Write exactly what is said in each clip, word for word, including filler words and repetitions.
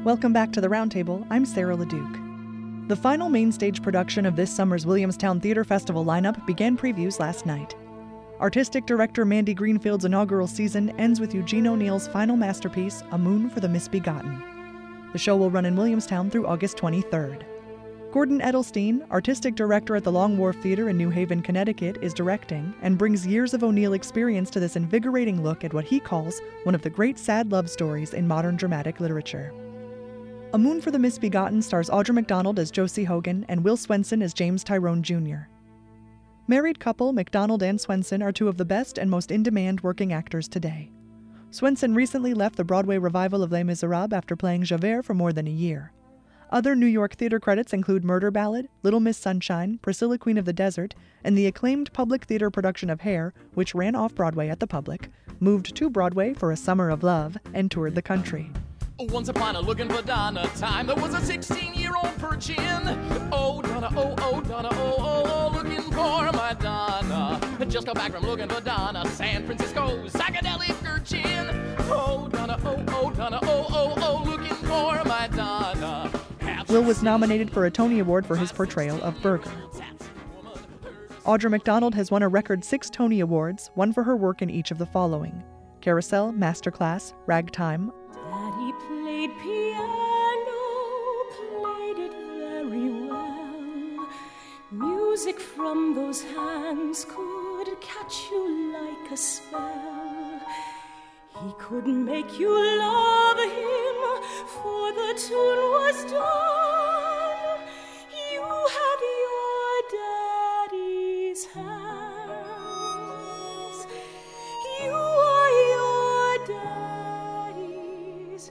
Welcome back to the Roundtable. I'm Sarah LeDuc. The final main stage production of this summer's Williamstown Theater Festival lineup began previews last night. Artistic director Mandy Greenfield's inaugural season ends with Eugene O'Neill's final masterpiece, A Moon for the Misbegotten. The show will run in Williamstown through August twenty-third. Gordon Edelstein, artistic director at the Long Wharf Theater in New Haven, Connecticut, is directing and brings years of O'Neill experience to this invigorating look at what he calls one of the great sad love stories in modern dramatic literature. A Moon for the Misbegotten stars Audra McDonald as Josie Hogan and Will Swenson as James Tyrone Junior Married couple McDonald and Swenson are two of the best and most in-demand working actors today. Swenson recently left the Broadway revival of Les Miserables after playing Javert for more than a year. Other New York theater credits include Murder Ballad, Little Miss Sunshine, Priscilla Queen of the Desert, and the acclaimed public theater production of Hair, which ran off-Broadway at the Public, moved to Broadway for A Summer of Love, and toured the country. Once upon a looking for Donna time, there was a sixteen-year-old virgin. Oh, Donna, oh, oh, Donna, oh, oh, oh, looking for my Donna. Just got back from looking for Donna, San Francisco, psychedelic virgin. Oh, Donna, oh, oh, Donna, oh, oh, oh, looking for my Donna. Will was nominated for a Tony Award for his portrayal of Berger. Audra McDonald has won a record six Tony Awards, one for her work in each of the following: Carousel, Masterclass, Ragtime. Daddy played piano, played it very well. Music from those hands could catch you like a spell. He couldn't make you love him, for the tune was done. You had your daddy's hands. You are your daddy's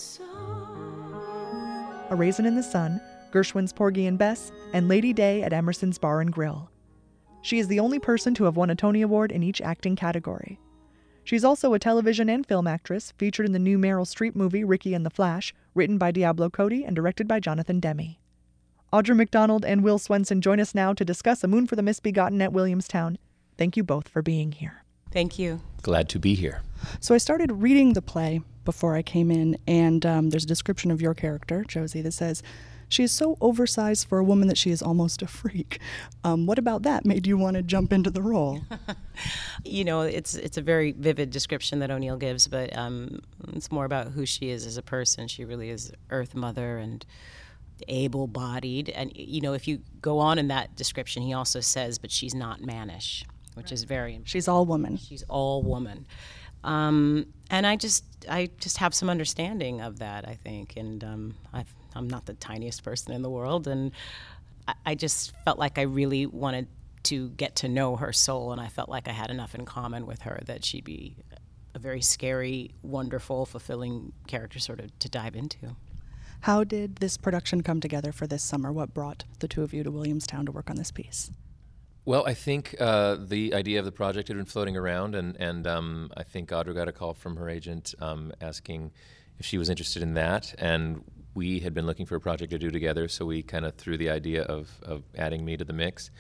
son. A Raisin in the Sun, Gershwin's Porgy and Bess, and Lady Day at Emerson's Bar and Grill. She is the only person to have won a Tony Award in each acting category. She's also a television and film actress, featured in the new Meryl Streep movie Ricky and the Flash, written by Diablo Cody and directed by Jonathan Demme. Audra McDonald and Will Swenson join us now to discuss A Moon for the Misbegotten at Williamstown. Thank you both for being here. Thank you. Glad to be here. So I started reading the play before I came in, and um, there's a description of your character, Josie, that says, she is so oversized for a woman that she is almost a freak. Um, what about that made you want to jump into the role? You know, it's it's a very vivid description that O'Neill gives, but um, it's more about who she is as a person. She really is Earth Mother and able-bodied. And, you know, if you go on in that description, he also says, but she's not mannish, which right. is very important. She's all woman. She's all woman. Um, and I just I just have some understanding of that, I think. And um, I've, I'm not the tiniest person in the world, and I, I just felt like I really wanted to get to know her soul, and I felt like I had enough in common with her that she'd be a very scary, wonderful, fulfilling character sort of to dive into. How did this production come together for this summer? What brought the two of you to Williamstown to work on this piece? Well, I think uh, the idea of the project had been floating around, and, and um, I think Audra got a call from her agent um, asking if she was interested in that, and we had been looking for a project to do together, so we kind of threw the idea of, of adding me to the mix,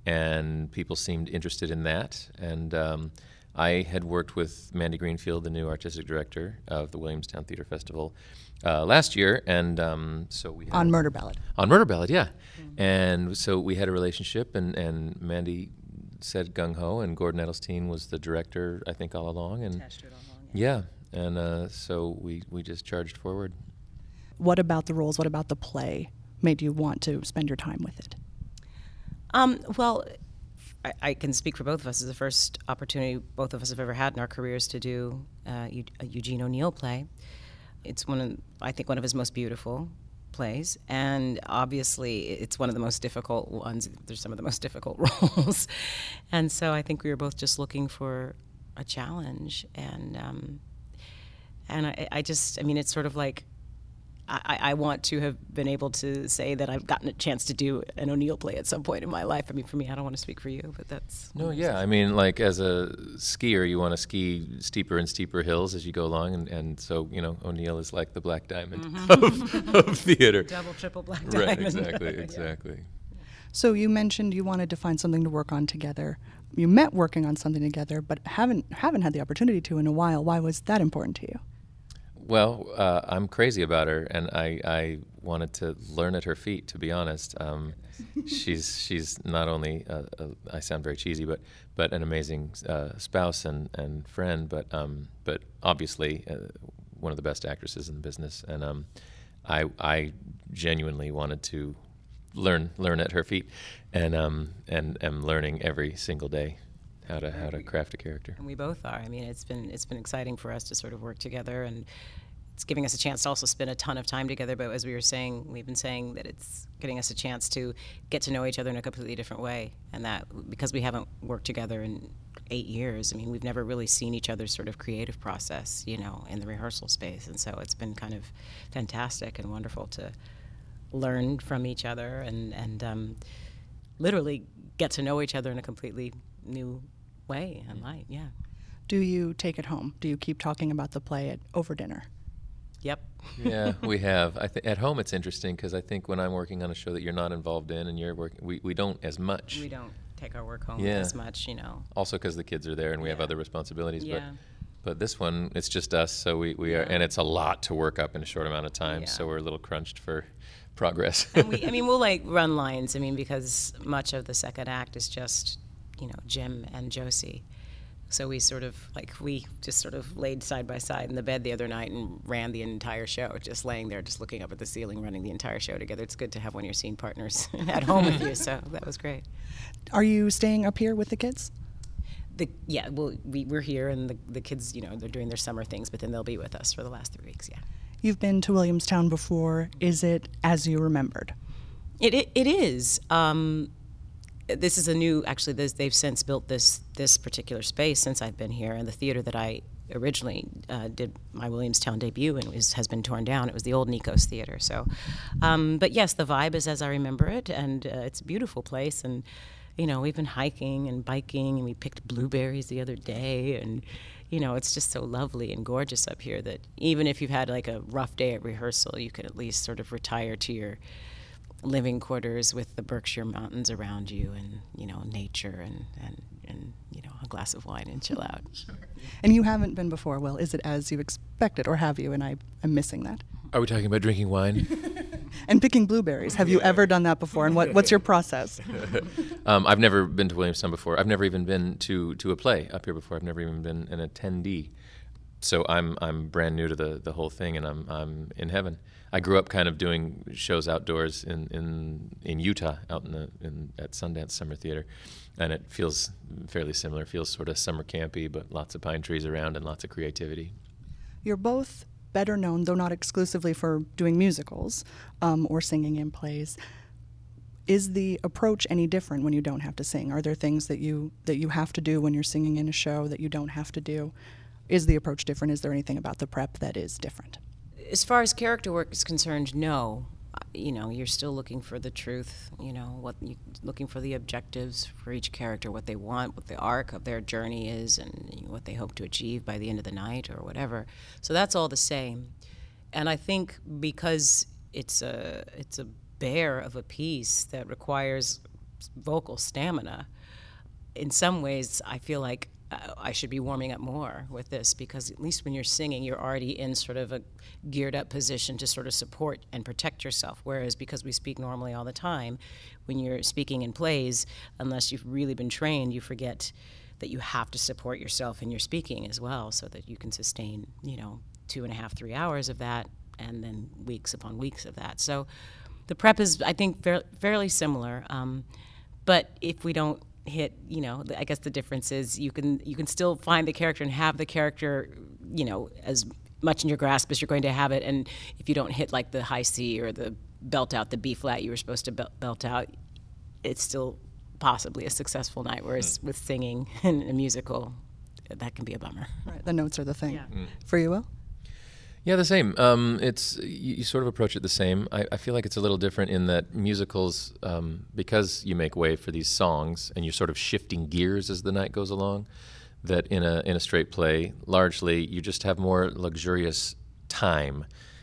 and people seemed interested in that. And um, I had worked with Mandy Greenfield, the new artistic director of the Williamstown Theater Festival, uh, last year, and um, so we had on Murder Ballad. On Murder Ballad, yeah. Mm-hmm. And so we had a relationship, and, and Mandy said gung ho, and Gordon Edelstein was the director, I think, all along. And Attached to it all along, yeah. yeah, and uh, so we we just charged forward. What about the roles? What about the play made you want to spend your time with it? Um, well, I, I can speak for both of us. It's the first opportunity both of us have ever had in our careers to do uh, a Eugene O'Neill play. It's one of, I think, one of his most beautiful plays, and obviously it's one of the most difficult ones. There's some of the most difficult roles, and so I think we were both just looking for a challenge, and um, and I, I just, I mean, it's sort of like, I, I want to have been able to say that I've gotten a chance to do an O'Neill play at some point in my life. I mean, for me, I don't want to speak for you, but that's... No, yeah. I mean, like, as a skier, you want to ski steeper and steeper hills as you go along, and, and so, you know, O'Neill is like the black diamond mm-hmm. of, of theater. Double, triple black diamond. Right, exactly, exactly. Yeah. So you mentioned you wanted to find something to work on together. You met working on something together, but haven't haven't had the opportunity to in a while. Why was that important to you? Well, uh, I'm crazy about her, and I, I wanted to learn at her feet, to be honest. Um, she's she's not only, uh, uh, I sound very cheesy, but but an amazing uh, spouse and, and friend, but um, but obviously uh, one of the best actresses in the business. And um, I I genuinely wanted to learn learn at her feet, and um, and am learning every single day how to how to craft a character. And we both are. I mean, it's been it's been exciting for us to sort of work together, and it's giving us a chance to also spend a ton of time together. But as we were saying, we've been saying that it's getting us a chance to get to know each other in a completely different way, and that because we haven't worked together in eight years, I mean, we've never really seen each other's sort of creative process, you know, in the rehearsal space, and so it's been kind of fantastic and wonderful to learn from each other and and um, literally get to know each other in a completely new way and light. Yeah. Do you take it home? Do you keep talking about the play at over dinner? Yep. Yeah, we have. I th- at home, it's interesting because I think when I'm working on a show that you're not involved in, and you're working, we, we don't as much. We don't take our work home Yeah. as much, you know. Also because the kids are there and we have Yeah. other responsibilities. Yeah. But but this one, it's just us, so we, we are, Yeah. and it's a lot to work up in a short amount of time. Yeah. So we're a little crunched for progress. And we, I mean, we'll like run lines. I mean, because much of the second act is just, you know, Jim and Josie. So we sort of like we just sort of laid side by side in the bed the other night and ran the entire show, just laying there, just looking up at the ceiling, running the entire show together. It's good to have one of your scene partners at home with you. So that was great. Are you staying up here with the kids? The, yeah, well, we, we're here, and the, the kids, you know, they're doing their summer things, but then they'll be with us for the last three weeks. Yeah. You've been to Williamstown before. Is it as you remembered? It it, it is. Um, this is a new. Actually, this, they've since built this this particular space since I've been here, and the theater that I originally uh, did my Williamstown debut in was, has been torn down. It was the old Nikos Theater. So, um, but yes, the vibe is as I remember it, and uh, it's a beautiful place. And you know, we've been hiking and biking, and we picked blueberries the other day, and you know, it's just so lovely and gorgeous up here that even if you've had like a rough day at rehearsal, you can at least sort of retire to your living quarters with the Berkshire Mountains around you, and you know, nature, and and, and you know, a glass of wine and chill out. Sure. And you haven't been before. Well, is it as you expected, or have you? And I, I'm missing that. Are we talking about drinking wine? And picking blueberries. Have you ever done that before? And what, what's your process? um, I've never been to Williamstown before. I've never even been to, to a play up here before. I've never even been an attendee. So I'm I'm brand new to the, the whole thing, and I'm I'm in heaven. I grew up kind of doing shows outdoors in, in, in Utah, out in the in, at Sundance Summer Theater, and it feels fairly similar. It feels sort of summer campy, but lots of pine trees around and lots of creativity. You're both better known, though not exclusively, for doing musicals um, or singing in plays. Is the approach any different when you don't have to sing? Are there things that you that you have to do when you're singing in a show that you don't have to do? Is the approach different? Is there anything about the prep that is different? As far as character work is concerned, no. You know, you're still looking for the truth, you know, what you, looking for the objectives for each character, what they want, what the arc of their journey is, and you know, what they hope to achieve by the end of the night or whatever. So that's all the same. And I think because it's a it's a bear of a piece that requires vocal stamina, in some ways I feel like uh, I should be warming up more with this, because at least when you're singing, you're already in sort of a geared up position to sort of support and protect yourself. Whereas because we speak normally all the time, when you're speaking in plays, unless you've really been trained, you forget that you have to support yourself in your speaking as well, so that you can sustain, you know, two and a half, three hours of that, and then weeks upon weeks of that. So the prep is, I think, fair, fairly similar. Um, but if we don't hit, you know, I guess the difference is you can you can still find the character and have the character, you know, as much in your grasp as you're going to have it. And if you don't hit like the high C or the belt out the B flat you were supposed to belt, belt out, it's still possibly a successful night. Whereas mm. with singing and a musical, that can be a bummer. Right, the notes are the thing. Yeah. Mm. For you, Will? Yeah, the same. Um, it's you, you sort of approach it the same. I, I feel like it's a little different in that musicals, um, because you make way for these songs and you're sort of shifting gears as the night goes along, that in a in a straight play, largely you just have more luxurious time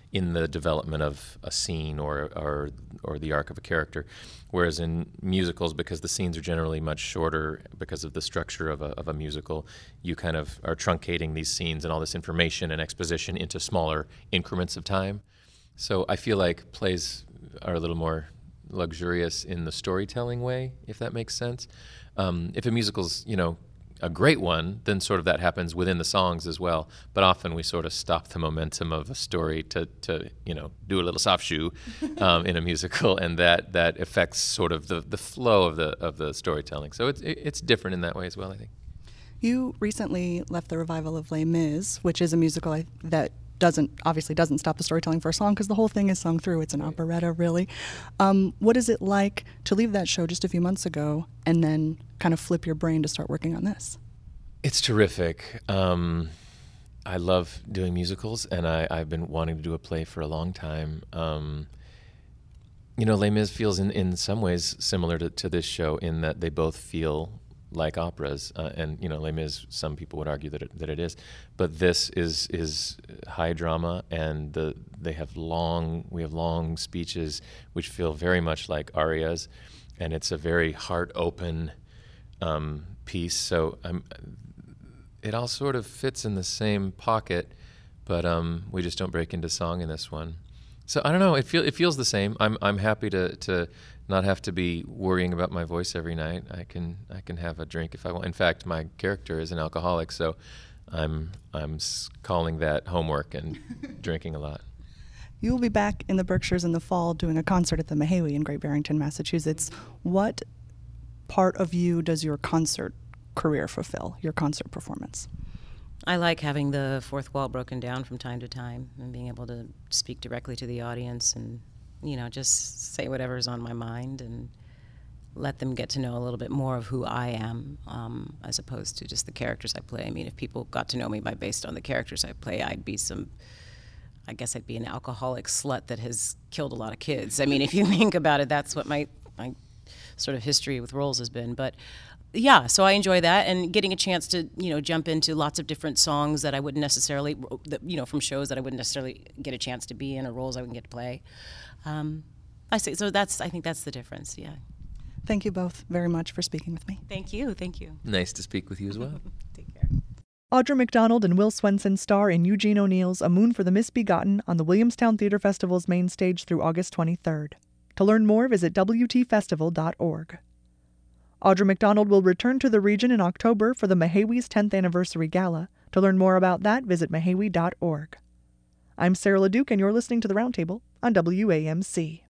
in the development of a scene or or or the arc of a character. Whereas in musicals, because the scenes are generally much shorter because of the structure of a, of a musical, you kind of are truncating these scenes and all this information and exposition into smaller increments of time. So I feel like plays are a little more luxurious in the storytelling way, if that makes sense. Um, if a musical's, you know, a great one, then sort of that happens within the songs as well. But often we sort of stop the momentum of a story to, to you know, do a little soft shoe um, in a musical, and that, that affects sort of the, the flow of the of the storytelling. So it's it's different in that way as well, I think. You recently left the revival of Les Mis, which is a musical I, that doesn't obviously doesn't stop the storytelling for a song because the whole thing is sung through. It's an right. operetta, really. Um, what is it like to leave that show just a few months ago and then kind of flip your brain to start working on this? It's terrific. Um, I love doing musicals, and I, I've been wanting to do a play for a long time. Um, you know, Les Mis feels in, in some ways similar to, to this show in that they both feel like operas, uh, and you know, Les Mis, some people would argue that it, that it is, but this is is high drama, and the they have long we have long speeches which feel very much like arias, and it's a very heart open um, piece. So I'm, it all sort of fits in the same pocket, but um, we just don't break into song in this one. So I don't know. It feel it feels the same. I'm I'm happy to to. not have to be worrying about my voice every night. I can I can have a drink if I want. In fact, my character is an alcoholic, so I'm I'm calling that homework and drinking a lot. You will be back in the Berkshires in the fall doing a concert at the Mahawi in Great Barrington, Massachusetts. What part of you does your concert career fulfill, your concert performance? I like having the fourth wall broken down from time to time and being able to speak directly to the audience and, you know, just say whatever's on my mind and let them get to know a little bit more of who I am, um, as opposed to just the characters I play. I mean, if people got to know me by based on the characters I play, I'd be some, I guess I'd be an alcoholic slut that has killed a lot of kids. I mean, if you think about it, that's what my, my sort of history with roles has been. But yeah, so I enjoy that, and getting a chance to, you know, jump into lots of different songs that I wouldn't necessarily, you know, from shows that I wouldn't necessarily get a chance to be in, or roles I wouldn't get to play. Um, I see. So that's, I think that's the difference. Yeah. Thank you both very much for speaking with me. Thank you. Thank you. Nice to speak with you as well. Take care. Audra McDonald and Will Swenson star in Eugene O'Neill's A Moon for the Misbegotten on the Williamstown Theatre Festival's main stage through August twenty-third. To learn more, visit w t festival dot org. Audra McDonald will return to the region in October for the Mahawi's tenth Anniversary Gala. To learn more about that, visit mahawi dot org. I'm Sarah LeDuc, and you're listening to The Roundtable on W A M C.